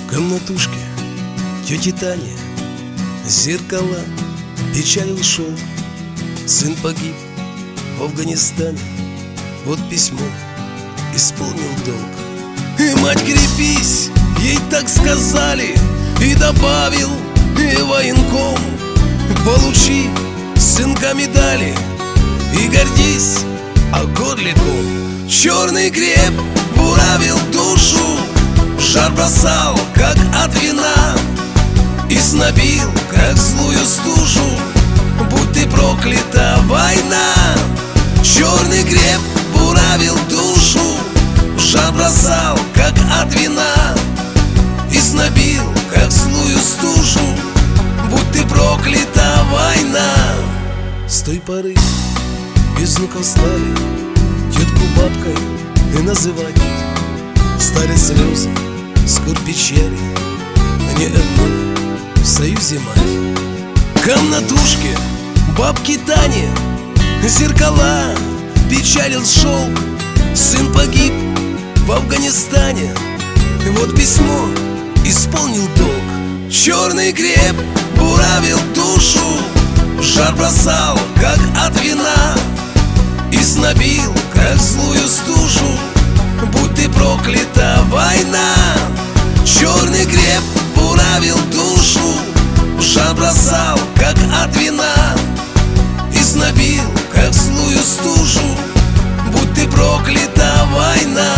комнатушке тети Тани зеркала печалил шелк. Сын погиб в Афганистане, вот письмо, исполнил долг. И мать, крепись, ей так сказали, и добавил и военком: получи, сынка, медали и гордись огорликом. Черный креп буравил душу, жар бросал, как от вина, и снобил, как злую стужу. Будь ты проклята, война! Черный креп буравил душу, жар бросал, как от вина, и снобил, как злую стужу. Будь ты проклята, война! С той поры из внуков стали тетку бабкой и называть. Стали слезы, скорбь, печали, не одной в союзе мать. Комнатушке бабки Тани зеркала печалил шелк. Сын погиб в Афганистане, вот письмо, исполнил долг. Черный креп буравил душу, жар бросал, как от вина, и снобил, как злую стужу. Будь ты проклята, война! Черный креп буравил душу, жар бросал, как от вина, и снобил, как злую стужу. Будь ты проклята, война!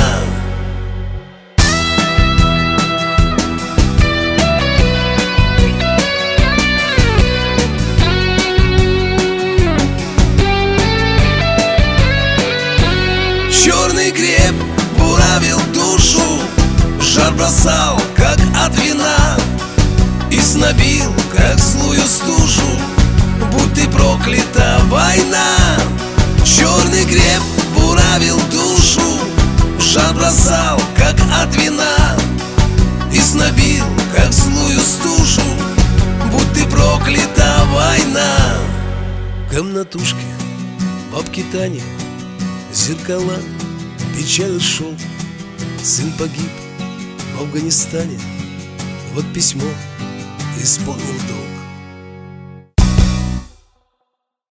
Черный креп буравил душу, жар бросал, как от вина, и снобил, как злую стужу. Будь ты проклята, война! Черный креп буравил душу, жар бросал, как от вина, и снобил, как злую стужу. Будь ты проклята, война! Комнатушке бабки Тани зеркала печаль шел. Сын погиб в Афганистане, вот письмо, исполнил долг.